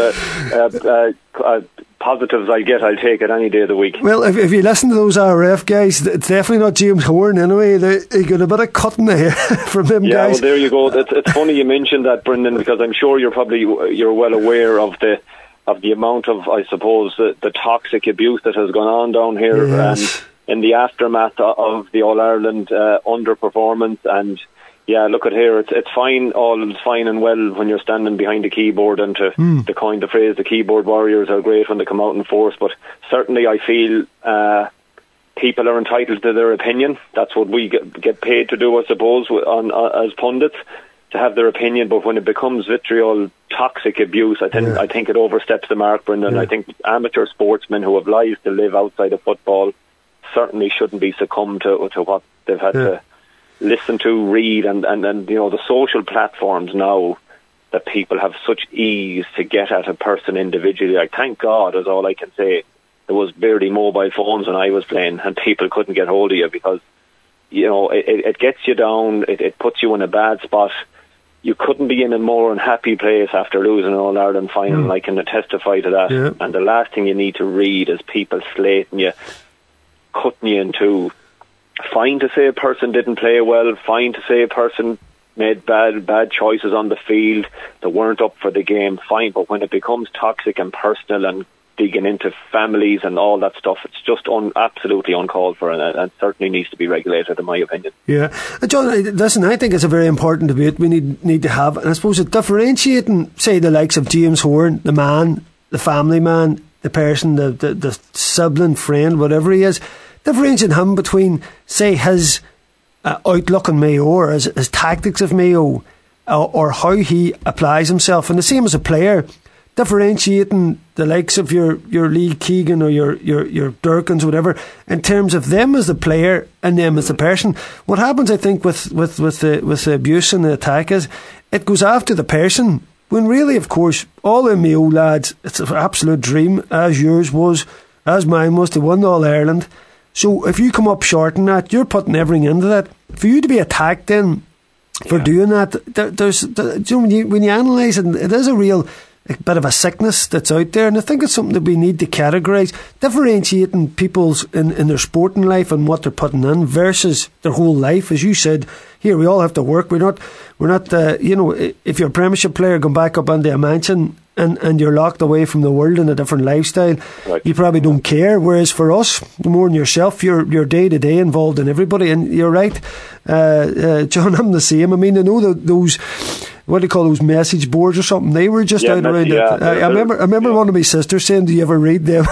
of positives I get, I'll take it any day of the week. Well, if you listen to those RF guys, it's definitely not James Horn anyway. They got a bit of cutting there from them guys. Yeah, well, there you go. It's funny you mentioned that, Brendan, because I'm sure you're well aware of the amount of, I suppose, the toxic abuse that has gone on down here, yes. In the aftermath of the All-Ireland underperformance. And yeah, look at here, it's fine, all is fine and well when you're standing behind a keyboard, and to coin the phrase, the keyboard warriors are great when they come out in force, but certainly I feel people are entitled to their opinion. That's what we get paid to do, I suppose, as pundits, to have their opinion. But when it becomes vitriol, toxic abuse, I think it oversteps the mark, Brendan. I think amateur sportsmen who have lives to live outside of football certainly shouldn't be succumbed to what they've had to listen to, read, and the social platforms now that people have such ease to get at a person individually. Like, thank God, is all I can say. There was barely mobile phones when I was playing, and people couldn't get hold of you, because it gets you down, it puts you in a bad spot. You couldn't be in a more unhappy place after losing an All-Ireland final. I can testify to that. And the last thing you need to read is people slating you cutting you into. Fine to say a person didn't play well, fine to say a person made bad choices on the field that weren't up for the game, fine, but when it becomes toxic and personal and digging into families and all that stuff, it's just absolutely uncalled for, and certainly needs to be regulated, in my opinion. Yeah, John, listen, I think it's a very important debate we need to have, and I suppose it's differentiating, say, the likes of James Horan, the man, the family man, the person, the sibling, friend, whatever he is, differentiating him between, say, his outlook on Mayo, or his tactics of Mayo, or how he applies himself, and the same as a player, differentiating the likes of your Lee Keegan or your Durkins, whatever, in terms of them as the player and them as the person. What happens, I think, with the abuse and the attack is it goes after the person, when really, of course, all the Mayo lads, it's an absolute dream, as yours was, as mine was, to win All Ireland. So if you come up short in that, you're putting everything into that. For you to be attacked then for doing that, there's when you analyse it, it is a real bit of a sickness that's out there, and I think it's something that we need to categorise, differentiating people's in their sporting life and what they're putting in versus their whole life. As you said, here we all have to work. We're not if you're a Premiership player going back up into a mansion and you're locked away from the world in a different lifestyle, right, you probably don't care. Whereas for us, more than yourself, you're day to day involved in everybody. And you're right, John, I'm the same. I mean, I know those, what do you call those, message boards or something? They were just out around it. I remember one of my sisters saying, "Do you ever read them?"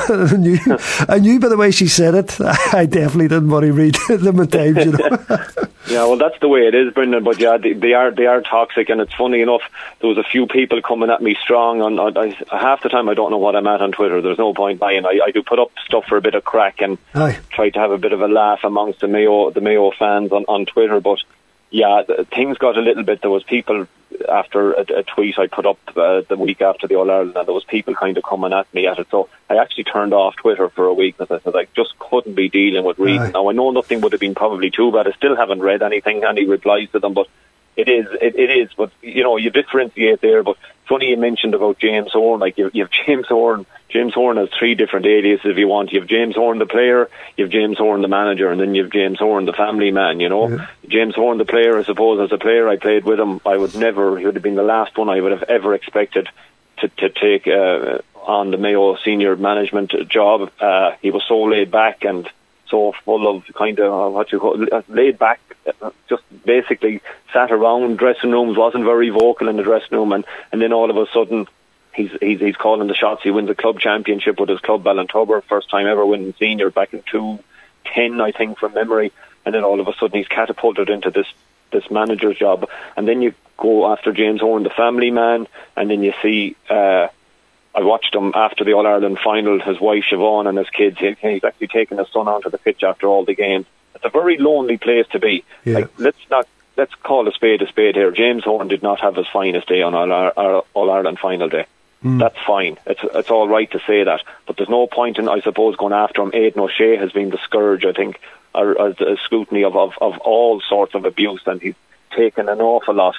I knew by the way she said it, I definitely didn't want to read them at times, you know. Yeah, well, that's the way it is, Brendan. But yeah, they are toxic, and it's funny enough. There was a few people coming at me strong on half the time. I don't know what I'm at on Twitter. There's no point buying. I do put up stuff for a bit of crack and try to have a bit of a laugh amongst the Mayo fans on Twitter. But yeah, things got a little bit. There was people after a tweet I put up the week after the All Ireland, and there was people kind of coming at me at it. So I actually turned off Twitter for a week because I said I just couldn't be dealing with reading. Now I know nothing would have been probably too bad. I still haven't read any replies to them, but it is. But you know, you differentiate there. But funny you mentioned about James Horan. Like you have James Horan. James Horan has 3 different aliases if you want. You have James Horan the player, you have James Horan the manager, and then you have James Horan the family man, you know. Yeah. James Horan the player, I suppose, as a player I played with him, he would have been the last one I would have ever expected to take on the Mayo senior management job. He was so laid back and so full of kind of, laid back, just basically sat around dressing rooms, wasn't very vocal in the dressing room, and then all of a sudden, He's calling the shots. He wins a club championship with his club, Ballintubber, first time ever winning senior back in 2010, I think, from memory. And then all of a sudden he's catapulted into this manager's job. And then you go after James Horan, the family man, and then you see, I watched him after the All-Ireland final, his wife Siobhan and his kids. He's actually taken his son onto the pitch after all the games. It's a very lonely place to be. Yeah. Like, let's call a spade here. James Horan did not have his finest day on All-Ireland final day. That's fine. It's all right to say that, but there's no point in, I suppose, going after him. Aidan O'Shea has been the scourge, I think, or the scrutiny of all sorts of abuse, and he's taken an awful lot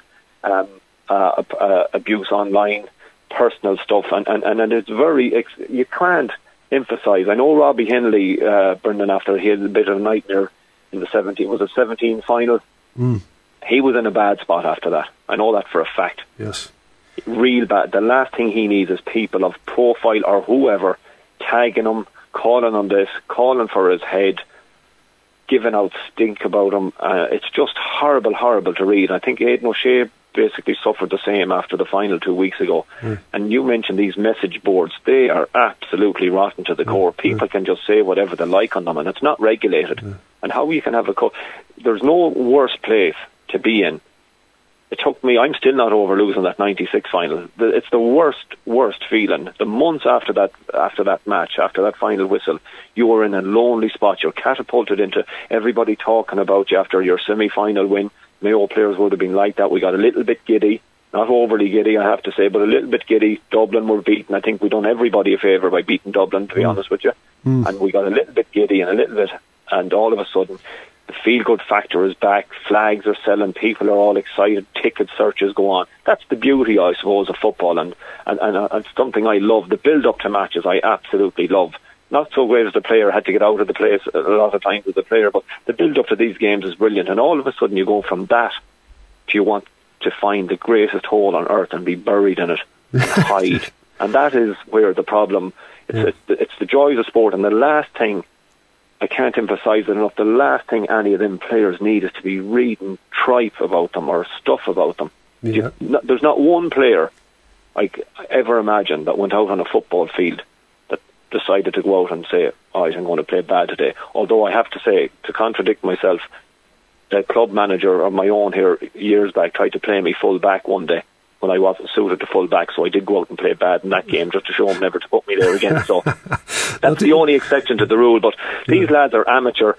abuse online, personal stuff, and it's very. You can't emphasise. I know Robbie Henley, Brendan, after he had a bit of a nightmare in the 17 final. He was in a bad spot after that. I know that for a fact. Yes. Real bad. The last thing he needs is people of profile or whoever tagging him, calling him this, calling for his head, giving out stink about him. It's just horrible to read. I think Aidan O'Shea basically suffered the same after the final 2 weeks ago. And you mentioned these message boards. They are absolutely rotten to the core. People can just say whatever they like on them, and it's not regulated. And how you can have there's no worse place to be in. It took me, I'm still not over losing that 96 final. It's the worst feeling. The months after that match, after that final whistle, you were in a lonely spot. You're catapulted into everybody talking about you after your semi-final win. Mayo players would have been like that. We got a little bit giddy, not overly giddy, I have to say, but a little bit giddy. Dublin were beaten. I think we done everybody a favour by beating Dublin, to be honest with you. And we got a little bit giddy and all of a sudden, the feel-good factor is back. Flags are selling. People are all excited. Ticket searches go on. That's the beauty, I suppose, of football, and something I love. The build-up to matches, I absolutely love. not so great as the player, had to get out of the place a lot of times as a player, but the build-up to these games is brilliant, and all of a sudden you go from that to you want to find the greatest hole on earth and be buried in it and hide. And that is where the problem, it's the joys of sport, and the last thing, I can't emphasise it enough, the last thing any of them players need is to be reading tripe about them or stuff about them. Yeah. There's not one player I ever imagined that went out on a football field that decided to go out and say, I'm going to play bad today. Although I have to say, to contradict myself, the club manager of my own here years back tried to play me full back one day when I wasn't suited to full back, so I did go out and play bad in that game just to show him never to put me there again. So that's the only exception to the rule. But these lads are amateur.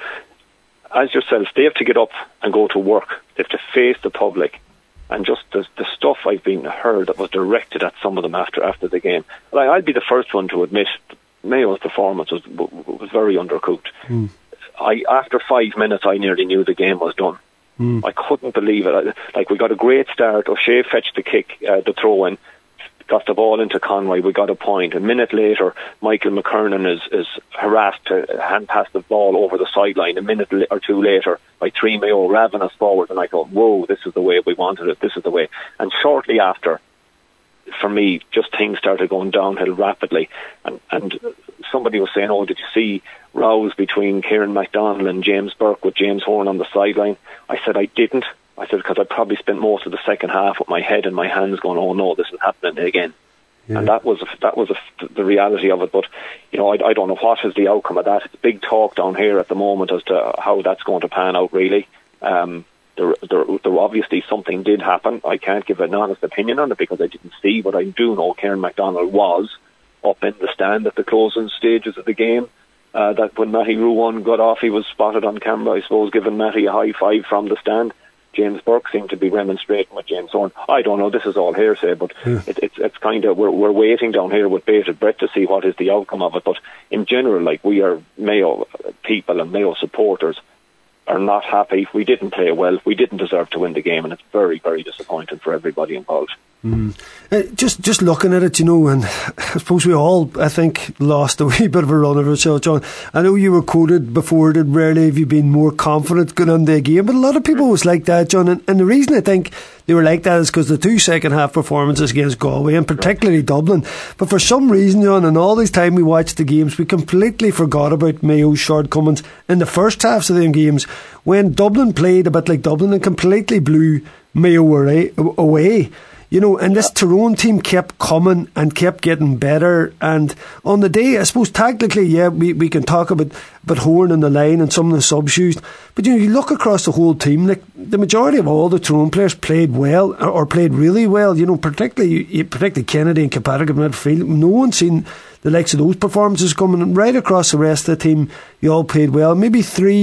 As yourself, they have to get up and go to work. They have to face the public. And just the stuff I've been heard that was directed at some of them after the game. Like, I'll be the first one to admit Mayo's performance was very undercooked. After 5 minutes, I nearly knew the game was done. I couldn't believe it. Like, we got a great start. O'Shea fetched the kick, the throw-in, got the ball into Conway. We got a point. A minute later, Michael McKernan is harassed to hand pass the ball over the sideline. A minute or two later, by 3 Mayo ravenous forward, and I thought, whoa, this is the way we wanted it. This is the way. And shortly after, for me, just things started going downhill rapidly. And somebody was saying, did you see rows between Kieran MacDonald and James Burke with James Horn on the sideline? I said I didn't. I said, because I probably spent most of the second half with my head in my hands going, oh no, this is happening again. Yeah. And that was the reality of it. But, I don't know what is the outcome of that. It's big talk down here at the moment as to how that's going to pan out, really. There obviously something did happen. I can't give an honest opinion on it because I didn't see, but I do know Kieran MacDonald was up in the stand at the closing stages of the game. That when Matty Ruan got off, he was spotted on camera, I suppose, giving Matty a high five from the stand. James Burke seemed to be remonstrating with James Horn. I don't know, this is all hearsay, but it's kind of, we're waiting down here with bated breath to see what is the outcome of it. But in general, like, we are Mayo people and Mayo supporters are not happy. We didn't play well. We didn't deserve to win the game, and it's very, very disappointing for everybody involved. Just looking at it, and I suppose we all, I think, lost a wee bit of a run of ourselves, John. I know you were quoted before that rarely have you been more confident going into a game, but a lot of people was like that, John, and the reason I think they were like that is because the 2 second half performances against Galway, and particularly Dublin, but for some reason, John, and all this time we watched the games, we completely forgot about Mayo's shortcomings in the first halves of them games when Dublin played a bit like Dublin and completely blew Mayo away. And this Tyrone team kept coming and kept getting better. And on the day, I suppose tactically, we can talk about Horn and the line and some of the subs used. But you look across the whole team, like the majority of all the Tyrone players played well or played really well. Particularly Kennedy and Kilpatrick in midfield. No one's seen the likes of those performances coming. And right across the rest of the team, you all played well. Maybe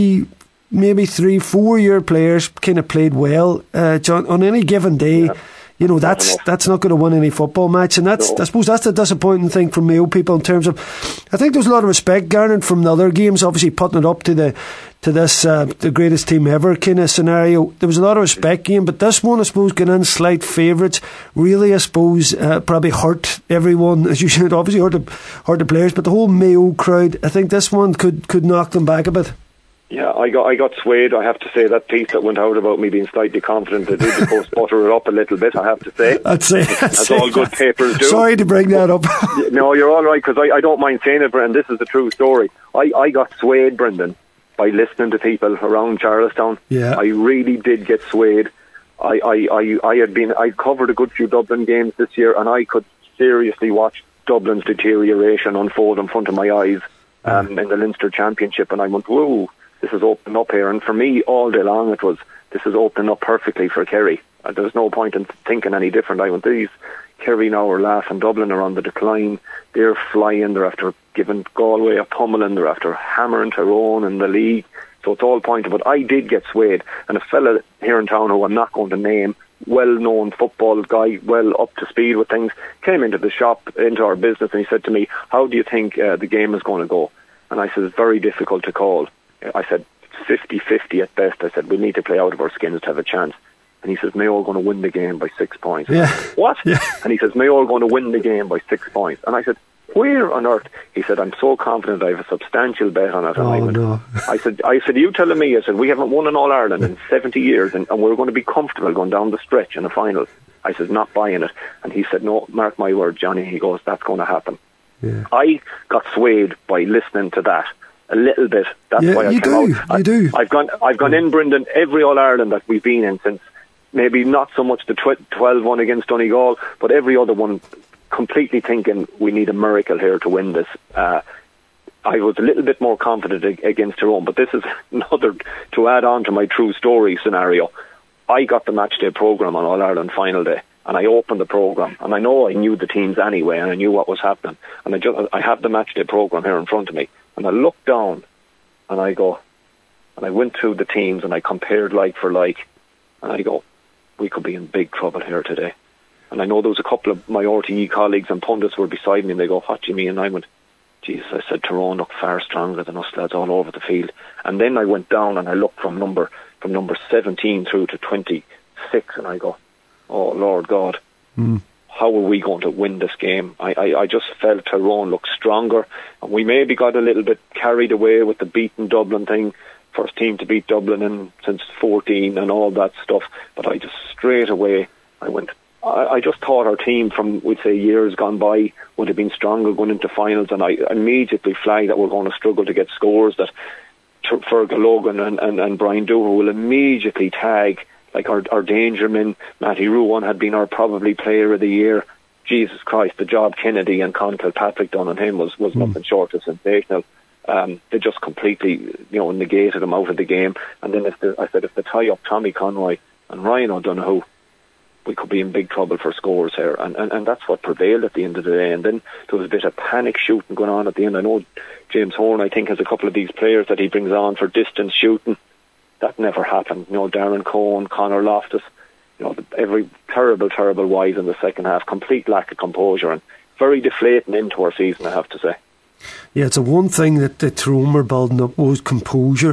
3-4-year players kind of played well, John, on any given day. Yeah. That's not going to win any football match, and I suppose that's the disappointing thing from Mayo people in terms of, I think there's a lot of respect garnered from the other games, obviously putting it up to this the greatest team ever kind of scenario. There was a lot of respect game, but this one, I suppose, getting in slight favourites really, I suppose, probably hurt everyone, as you said, obviously hurt the players, but the whole Mayo crowd, I think this one could knock them back a bit. Yeah, I got swayed. I have to say that piece that went out about me being slightly confident, I did supposed to butter it up a little bit, I have to say. That's all good papers do. Sorry to bring that up. No, you're all right, because I don't mind saying it, Brendan. This is the true story. I got swayed, Brendan, by listening to people around Charlestown. Yeah. I really did get swayed. I covered a good few Dublin games this year, and I could seriously watch Dublin's deterioration unfold in front of my eyes in the Leinster Championship, and I went, whoa, this is opening up here. And for me, all day long, this is opening up perfectly for Kerry. There's no point in thinking any different. I went, these Kerry now are last, and Dublin are on the decline. They're flying. They're after giving Galway a pummeling. They're after hammering Tyrone in the league. So it's all pointed. But I did get swayed. And a fella here in town who I'm not going to name, well-known football guy, well up to speed with things, came into the shop, into our business, and he said to me, how do you think the game is going to go? And I said, it's very difficult to call. I said, 50-50 at best. I said, we need to play out of our skins to have a chance. And he says, Mayo are going to win the game by 6 points. Yeah. What? Yeah. And he says, Mayo are going to win the game by 6 points. And I said, where on earth? He said, I'm so confident I have a substantial bet on it. And no. I said, you telling me? I said, we haven't won in All Ireland in 70 years and we're going to be comfortable going down the stretch in a final. I said, not buying it. And he said, no, mark my word, Johnny. He goes, that's going to happen. Yeah. I got swayed by listening to that a little bit. That's why I you came do. out. You do. I've gone in, Brendan, every All Ireland that we've been in since, maybe not so much the 12-1 against Donegal, but every other one, completely thinking we need a miracle here to win this. I was a little bit more confident against Tyrone, but this is another, to add on to my true story scenario. I got the matchday programme on All Ireland final day, and I opened the programme, and I know I knew the teams anyway, and I knew what was happening, and I have the matchday programme here in front of me, and I looked down, and I go, and I went through the teams, and I compared like for like, and I go, we could be in big trouble here today. And I know there was a couple of my RTE colleagues and pundits were beside me, and they go, what do you mean? And I went, Jesus, I said, Tyrone look far stronger than us lads all over the field. And then I went down and I looked from number 17 through to 26, and I go, oh Lord God, how are we going to win this game? I just felt Tyrone looked stronger, and we maybe got a little bit carried away with the beating Dublin thing, first team to beat Dublin since 14 and all that stuff. But I just straight away, I just thought our team from, we'd say, years gone by would have been stronger going into finals, and I immediately flagged that we're going to struggle to get scores, that Fergal Logan and Brian Dooher will immediately tag, like our danger men. Matty Ruan had been our probably player of the year. Jesus Christ, the job Kennedy and Con Kilpatrick done on him was nothing short of sensational. They just completely, negated him out of the game. And then if they tie up Tommy Conroy and Ryan O'Donoghue, we could be in big trouble for scores here, and that's what prevailed at the end of the day. And then there was a bit of panic shooting going on at the end. I know James Horn, I think, has a couple of these players that he brings on for distance shooting. That never happened. Darren Cohn, Conor Loftus, every terrible wise in the second half, complete lack of composure, and very deflating into our season, I have to say. Yeah, it's a one thing that the Tyrone were building up was composure.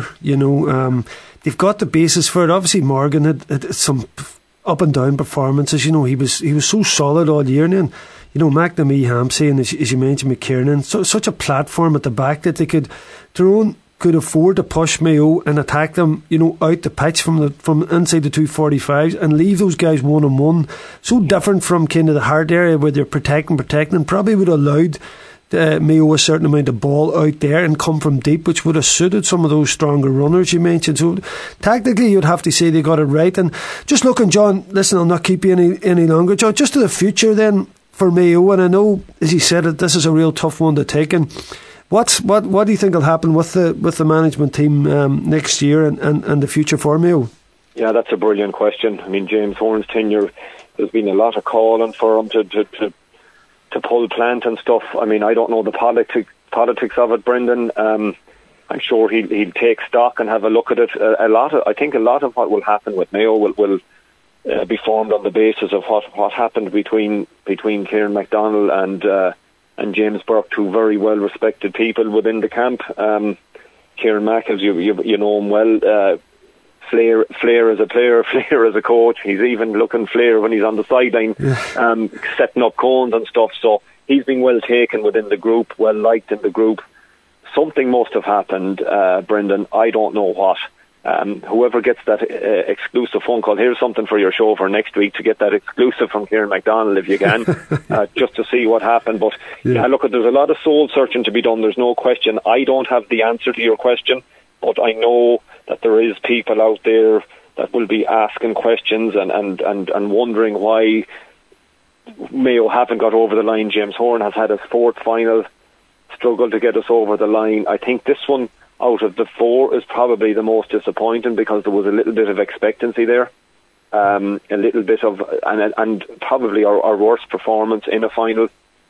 They've got the basis for it. Obviously Morgan had some up and down performances. He was so solid all year, and then McNamee, Hampsey, and as you mentioned, McKiernan, such a platform at the back that Tyrone could afford to push Mayo and attack them, out the pitch from inside the 245s and leave those guys 1-on-1. So different from kind of the hard area where they're protecting, and probably would have allowed Mayo a certain amount of ball out there and come from deep, which would have suited some of those stronger runners you mentioned. So tactically you'd have to say they got it right. And just looking, John, listen, I'll not keep you any longer, John, just to the future then for Mayo. And I know, as you said, that this is a real tough one to take, and what do you think will happen with the management team next year and the future for Mayo? Yeah, that's a brilliant question. I mean, James Horn's tenure, there's been a lot of calling for him to pull plant and stuff. I mean, I don't know the politics of it, Brendan. I'm sure he'll take stock and have a look at it. I think a lot of what will happen with Mayo will be formed on the basis of what happened between Kieran MacDonald and James Burke, two very well respected people within the camp. Kieran Mack, as you know him well. Flair as a player, Flair as a coach. He's even looking Flair when he's on the sideline, setting up cones and stuff. So he's been well taken within the group, well liked in the group. Something must have happened, Brendan. I don't know what. Whoever gets that exclusive phone call, here's something for your show for next week, to get that exclusive from Kieran MacDonald if you can, just to see what happened. But look, there's a lot of soul searching to be done. There's no question. I don't have the answer to your question, but I know that there is people out there that will be asking questions and wondering why Mayo haven't got over the line. James Horn has had his fourth final, struggled to get us over the line. I think this one out of the four is probably the most disappointing, because there was a little bit of expectancy there, a little bit of and probably our worst performance in a final,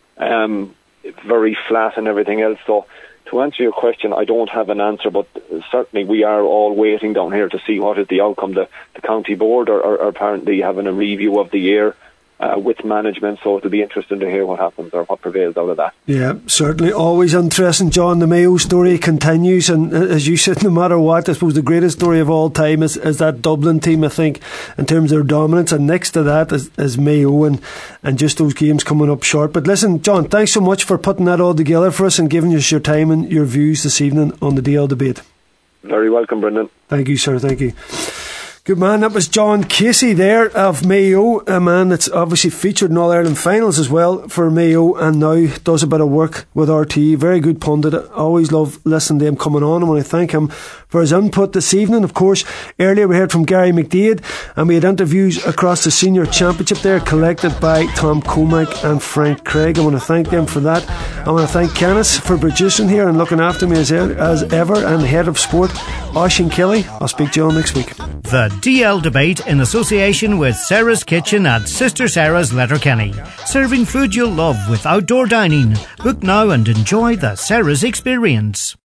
very flat and everything else. So to answer your question, I don't have an answer, but certainly we are all waiting down here to see what is the outcome. The county board are apparently having a review of the year. with management, so it'll be interesting to hear what happens or what prevails out of that. Yeah, certainly. Always interesting, John. The Mayo story continues, and as you said, no matter what, I suppose the greatest story of all time is that Dublin team, I think, in terms of their dominance, and next to that is Mayo and just those games coming up short. But listen, John, thanks so much for putting that all together for us and giving us your time and your views this evening on the DL Debate. Very welcome, Brendan. Thank you, sir. Thank you. Good man, that was John Casey there of Mayo, a man that's obviously featured in All-Ireland finals as well for Mayo and now does a bit of work with RTE. Very good pundit. I always love listening to him coming on, and I want to thank him for his input this evening. Of course, earlier we heard from Gary McDaid, and we had interviews across the senior championship there collected by Tom Comack and Frank Craig. I want to thank them for that. I want to thank Canis for producing here and looking after me as ever, and the head of sport, Oisín Kelly. I'll speak to you all next week. The DL Debate in association with Sarah's Kitchen at Sister Sarah's Letterkenny. Serving food you'll love with outdoor dining. Book now and enjoy the Sarah's experience.